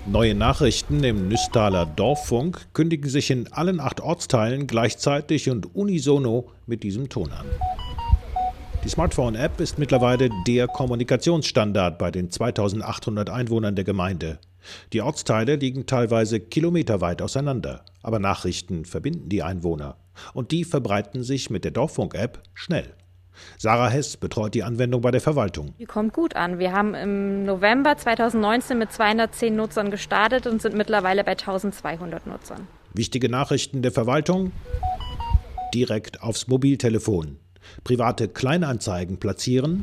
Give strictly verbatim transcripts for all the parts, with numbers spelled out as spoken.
Neue Nachrichten im Nüstaler Dorffunk kündigen sich in allen acht Ortsteilen gleichzeitig und unisono mit diesem Ton an. Die Smartphone-App ist mittlerweile der Kommunikationsstandard bei den zweitausendachthundert Einwohnern der Gemeinde. Die Ortsteile liegen teilweise kilometerweit auseinander, aber Nachrichten verbinden die Einwohner. Und die verbreiten sich mit der Dorffunk-App schnell. Sarah Hess betreut die Anwendung bei der Verwaltung. Die kommt gut an. Wir haben im November zweitausendneunzehn mit zweihundertzehn Nutzern gestartet und sind mittlerweile bei eintausendzweihundert Nutzern. Wichtige Nachrichten der Verwaltung? Direkt aufs Mobiltelefon. Private Kleinanzeigen platzieren?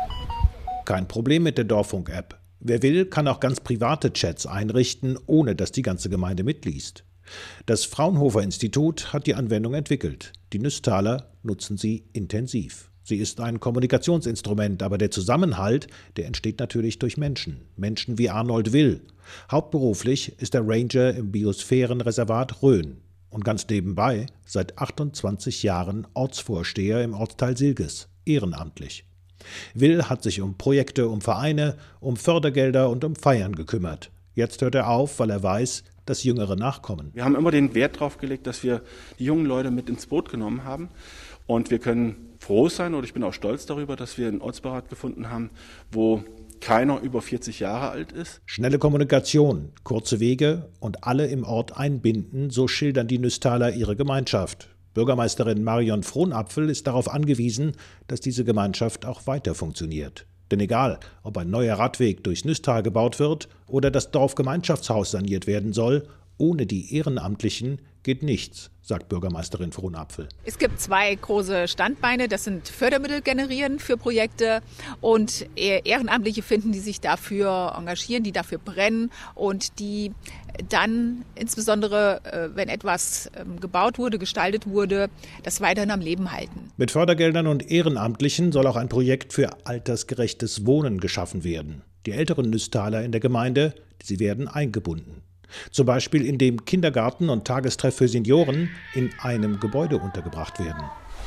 Kein Problem mit der Dorffunk-App. Wer will, kann auch ganz private Chats einrichten, ohne dass die ganze Gemeinde mitliest. Das Fraunhofer-Institut hat die Anwendung entwickelt. Die Nüstaler nutzen sie intensiv. Sie ist ein Kommunikationsinstrument, aber der Zusammenhalt, der entsteht natürlich durch Menschen. Menschen wie Arnold Will. Hauptberuflich ist er Ranger im Biosphärenreservat Rhön. Und ganz nebenbei seit achtundzwanzig Jahren Ortsvorsteher im Ortsteil Silges, ehrenamtlich. Will hat sich um Projekte, um Vereine, um Fördergelder und um Feiern gekümmert. Jetzt hört er auf, weil er weiß, dass Jüngere nachkommen. Wir haben immer den Wert darauf gelegt, dass wir die jungen Leute mit ins Boot genommen haben. Und wir können froh sein, oder ich bin auch stolz darüber, dass wir einen Ortsbeirat gefunden haben, wo keiner über vierzig Jahre alt ist. Schnelle Kommunikation, kurze Wege und alle im Ort einbinden, so schildern die Nüstaler ihre Gemeinschaft. Bürgermeisterin Marion Frohnapfel ist darauf angewiesen, dass diese Gemeinschaft auch weiter funktioniert. Denn egal, ob ein neuer Radweg durchs Nüstal gebaut wird oder das Dorfgemeinschaftshaus saniert werden soll, ohne die Ehrenamtlichen geht nichts, sagt Bürgermeisterin Frohnapfel. Es gibt zwei große Standbeine, das sind Fördermittel generieren für Projekte und Ehrenamtliche finden, die sich dafür engagieren, die dafür brennen und die dann insbesondere, wenn etwas gebaut wurde, gestaltet wurde, das weiterhin am Leben halten. Mit Fördergeldern und Ehrenamtlichen soll auch ein Projekt für altersgerechtes Wohnen geschaffen werden. Die älteren Nüstaler in der Gemeinde, sie werden eingebunden. Zum Beispiel indem Kindergarten und Tagestreff für Senioren in einem Gebäude untergebracht werden.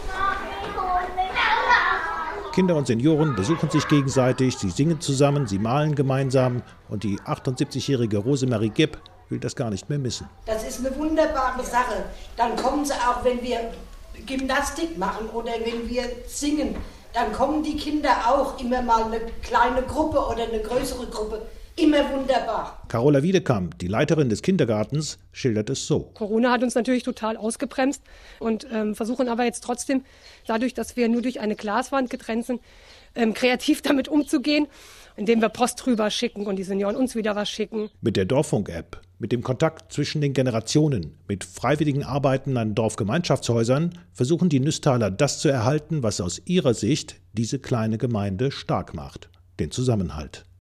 Kinder und Senioren besuchen sich gegenseitig, sie singen zusammen, sie malen gemeinsam und die achtundsiebzigjährige Rosemarie Gipp will das gar nicht mehr missen. Das ist eine wunderbare Sache. Dann kommen sie auch, wenn wir Gymnastik machen oder wenn wir singen, dann kommen die Kinder auch immer mal eine kleine Gruppe oder eine größere Gruppe. Immer wunderbar. Carola Wiedekamp, die Leiterin des Kindergartens, schildert es so. Corona hat uns natürlich total ausgebremst und ähm, versuchen aber jetzt trotzdem, dadurch, dass wir nur durch eine Glaswand getrennt sind, ähm, kreativ damit umzugehen, indem wir Post rüber schicken und die Senioren uns wieder was schicken. Mit der Dorffunk-App, mit dem Kontakt zwischen den Generationen, mit freiwilligen Arbeiten an Dorfgemeinschaftshäusern versuchen die Nüstaler das zu erhalten, was aus ihrer Sicht diese kleine Gemeinde stark macht, den Zusammenhalt.